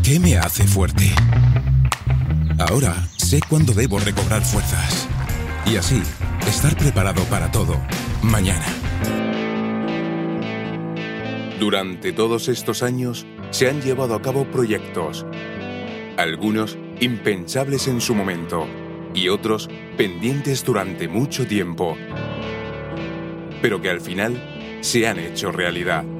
¿Qué me hace fuerte? Ahora sé cuándo debo recobrar fuerzas. Y así, estar preparado para todo, mañana. Durante todos estos años, se han llevado a cabo proyectos. Algunos impensables en su momento y otros pendientes durante mucho tiempo. Pero que al final se han hecho realidad.